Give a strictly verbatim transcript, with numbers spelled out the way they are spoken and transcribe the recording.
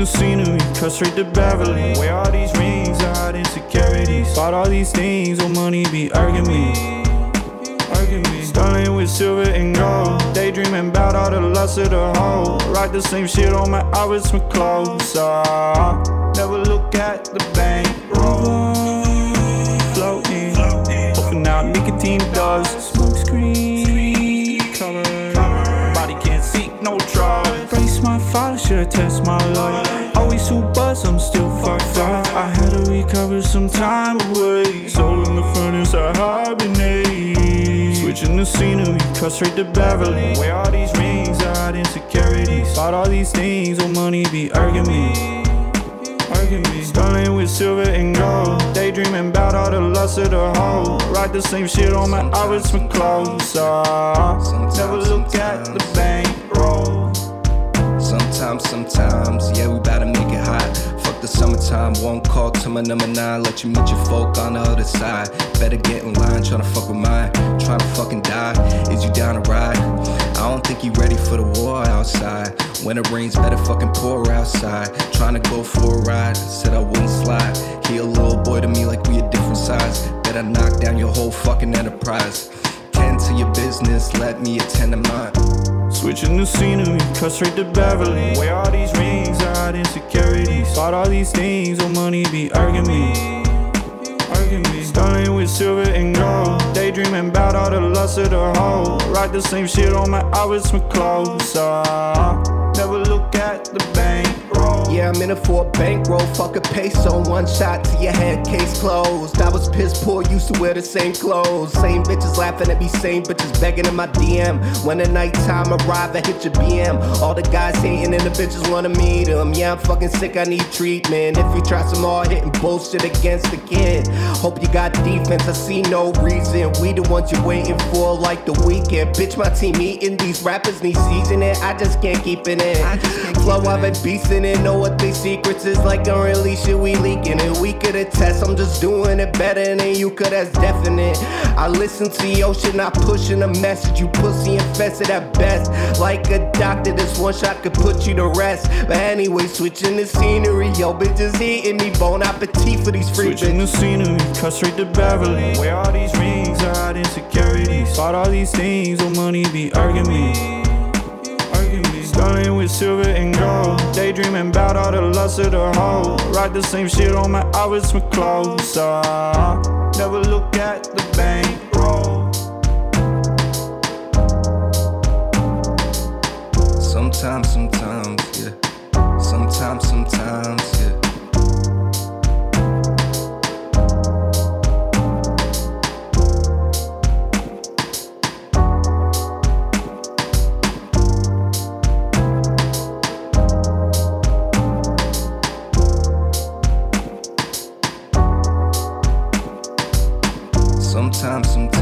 the scenery, cut straight to Beverly. Wear all these rings, I hide insecurities. Bought all these things, oh money be irking me. Irking me. Stunning with silver and gold, daydreaming about all the lust of the hoe. Rock the same shit on my outfits from clothes. Ah, never look at the bank roll. Floating, puffing out nicotine dust. Smoke screen covered, body can't seek no drugs. Brace my father, should've test my luck. Always too buzzed, I'm still fucked up. I had to recover some time away. Soul in the furnace, I hibernate. Switching the scenery, cut straight to Beverly. Wear all these rings, I hide insecurities. Bought all these things, oh money be irking me. Stunning with silver and gold, daydreaming about all the lust of the hoe. Rock the same shit on my outfits from clothes. Ah, never look at the bank roll. Sometimes, sometimes, yeah, we bout make it hot. Fuck the summertime, one call to my number nine. Let you meet your folk on the other side. Better get in line, tryna fuck with mine. Tryna fucking die, is you down to ride? I don't think you ready for the war outside. When it rains, better fucking pour outside. Tryna go for a ride, said I wouldn't slide. He a little boy to me like we a different size. Better knock down your whole fucking enterprise. Tend to your business, let me attend to mine. Switching the scenery, cut straight to Beverly. Wear all these rings, I hide insecurities. Bought all these things, oh money be irking me. Stunning with silver and gold, daydreaming about all the lust of the hoe. Rock the same shit on my outfits from clothes. Ah, never look at the bank roll. Yeah, I'm in it for a bankroll, fuck a peso. One shot to your head, case closed. I was piss poor, used to wear the same clothes. Same bitches laughing at me, same bitches begging in my D M. When the nighttime arrive, I hit your B M. All the guys hating and the bitches wanna meet them. Yeah, I'm fucking sick, I need treatment. If you try some hard hitting bullshit against the kid, hope you got defense, I see no reason. We the ones you're waiting for like the weekend. Bitch, my team eating, these rappers need seasoning. I just can't keep it in. Flow, I've been beastin' it, know what they secrets is like. Don't really shit we leaking it. We could attest, I'm just doing it better than you could, that's definite. I listen to your shit, not pushing a message. You pussy infested at best. Like a doctor, this one shot could put you to rest. But anyway, switching the scenery, yo bitches eating me. Bon appetit for these free Switching bitches. the scenery, cut straight to Beverly. Wear all these rings, I hide insecurities. Bought all these things, oh money be irking me. Stunning with silver and gold, daydreaming about all the lust of the hoe. Rock the same shit on my outfits from clothes. Ah, never look at the bank roll. Sometimes, sometimes, yeah. Sometimes, sometimes, yeah. Sometimes, sometimes.